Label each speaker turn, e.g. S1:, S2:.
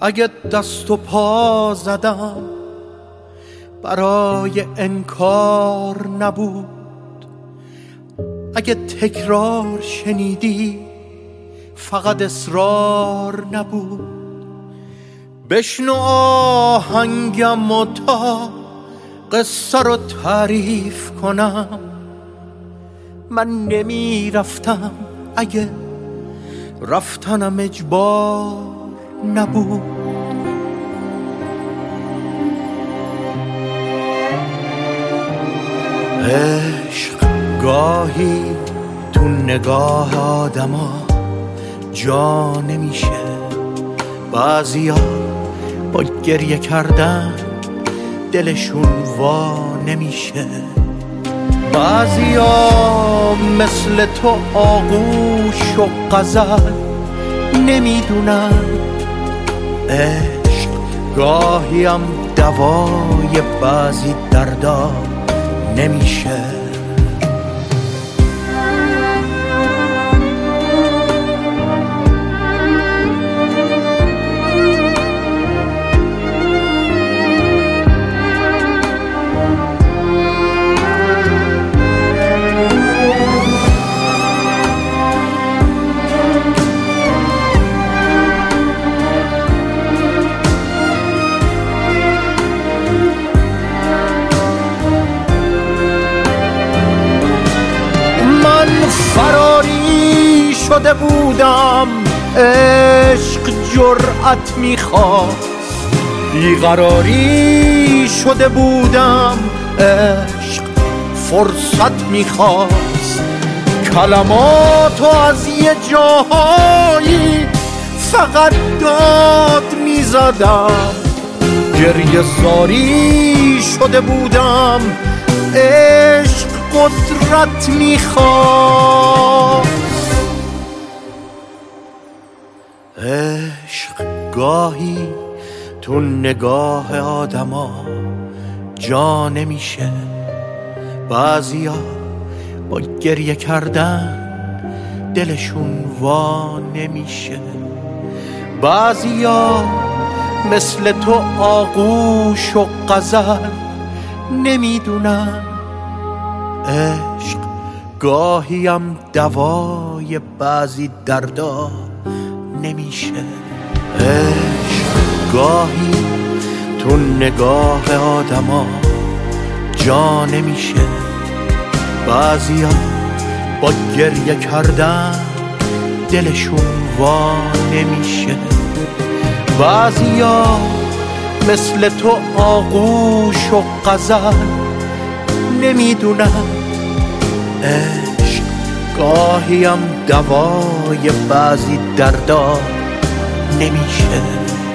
S1: اگه دست و پا زدم برای انکار نبود، اگه تکرار شنیدی فقط اصرار نبود. بشنو آهنگم و تا قصه رو تعریف کنم، من نمی رفتم اگه رفتنم اجبار نبود. عشق گاهی تو نگاه آدما جا نمیشه، بعضیا با گریه کردن دلشون وا نمیشه، بعضیا مثل تو آغوش و غزل نمیدونن. عشق گاهی هم دوای بعضی دردا نمیشه. فراری شده بودم، عشق جرأت میخواست، بیقراری شده بودم، عشق فرصت میخواست. کلماتو از یه جاهایی فقط داد میزدم، گریه زاری شده بودم، عشق قدرت میخواست. عشق گاهی تو نگاه آدما جا نمیشه، بعضیا با گریه کردن دلشون وا نمیشه، بعضیا مثل تو آغوش و غزل نمیدونن. عشق گاهی هم دوای بعضی دردا نمیشه. عشق گاهی تو نگاه آدما جا نمیشه، بعضیا با گریه کردن دلشون وا نمیشه، بعضیا مثل تو آغوش و غزل نمیدونم. عشق گاهی هم دوای بعضی دردا نمیشه.